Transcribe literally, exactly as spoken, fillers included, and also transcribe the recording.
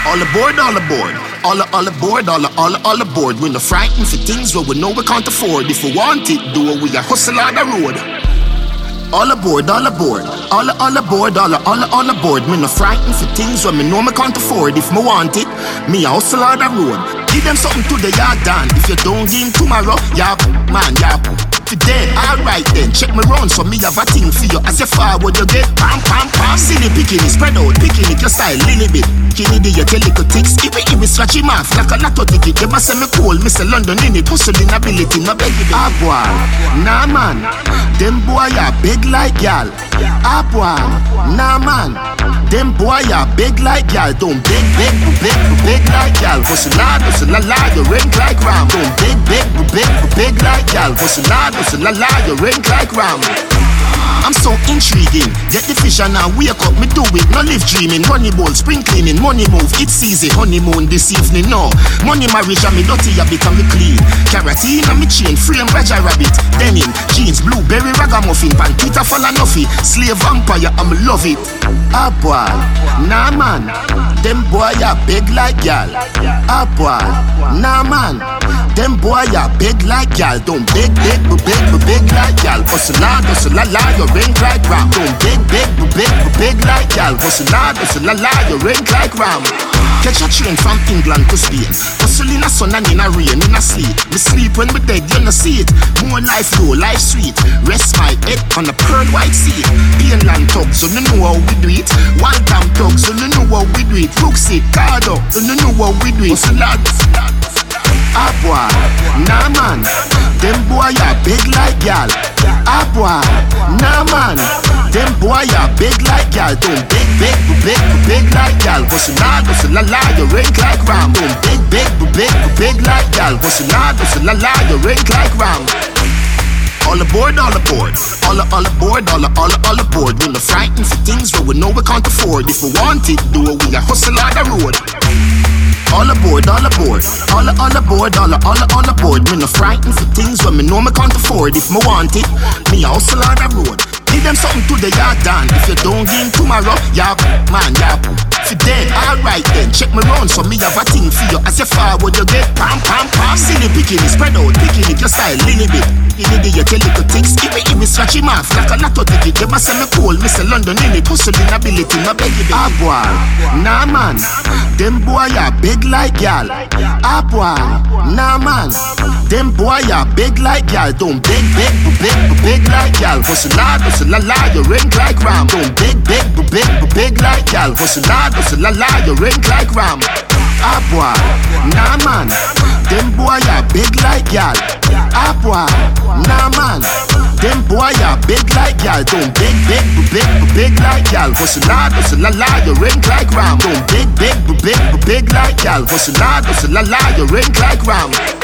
All aboard, all aboard. All, all aboard, all, all, all aboard. We're not frightened for things where we know we can't afford. If we want it, do it, we a hustle on the road. All aboard, all aboard. All, all aboard, all, all, all aboard. We're not frightened for things where we know we can't afford. If we want it, me a hustle on the road. Give them something to the yard done. If you don't give tomorrow, yeah, man, yeah. Today, alright then, check me round so me have a thing for you. As you forward you get pam pam pam. Silly picking it, spread out, picking it your style little bit. Kenny do you tell little ticks, give it, give it, scratch him off like a lotto ticket. You must say me cool, me say London in it, hustling ability, no beg it. Ah boy, nah man, them boy ya big like y'all. Ah boy, nah man, them boy ya big like y'all. Don't big, big, big, big like y'all. Hustle hard, hustle la la, you ring like ram. Don't big, big, big, big like y'all. Hustle hard. So la la, you ring like ram. I'm so intriguing. Get the vision now, wake up, me do it. No live dreaming. Money bowl, spring cleaning, money move. It's easy, honeymoon this evening, no. Money marriage and me dirty, I become me clean. Carotene and me chain, frame Raja Rabbit. Denim, jeans, blueberry ragamuffin. Pankita Falanofi, slave vampire, I'm love it. Ah boy, nah man. Them boy ya big like y'all. Ah boy, nah man. Them boy ya big like y'all. Don't big, big, big, big like y'all. Hustle hard, hustle la la, you ring like ram. Don't big, big, big, big like y'all. Hustle hard, hustle la la, you ring like ram. Catch a train from England to Spain. Hustle in a sun and in a rain, in a sleep. Me sleep when me dead, you no see it. More life low, life sweet. Rest my head on a pearl white seat. Painland thugs, so you know how we do it. One time thugs, so you know how we do it. Brooksy, Cardo, so you know how we do it. Hustle hard, ah boy, nah man. Them boy ya big like y'all. Ah boy, nah man. Them boy ya big like y'all. Don't big, big, big, big like y'all. Hustle hard, hustle la la, you ring like ram. Don't big, big, big, big like y'all. Hustle hard, hustle la la, you ring like ram. All aboard, all aboard. All, all aboard, all, all, all aboard. We're not frightened for things where we know we can't afford. If we want it, do it, we a hustle on the road. All aboard, all aboard. All, all aboard, all, all, all aboard. Me no frightened for things when me know me can't afford. If me want it, me a hustle on the road. Give them something to the yard done. If you don't give tomorrow, yeah, man, yeah. If you dead, alright then, check me round so me have a thing for you. As you forward you get pam pam pam. Silly picking it, spread out, picking it your style little bit. Kenny do you tell little ticks, give it, give it, scratch him off like a lotto ticket. You must say me cool, me say London in it, hustling ability, no beg it. Ah boy, nah man. Them boy ya big like y'all. Ah boy, nah man. Them boy ya big like y'all. Don't big, big, big, big like y'all. Hustle hard, hustle la la, you ring like ram. Don't big, big, big, big like y'all. Hustle hard, hustle la la, you ring like ram. Ah boy, nah man. Them boy ya big like y'all. Ah boy, nah man. Them boy ya big like y'all. Don't big, big, big, big like y'all. Hustle hard, hustle la la, you ring like ram. Don't big, big, big, big like y'all. Hustle hard, hustle la la, you ring like ram.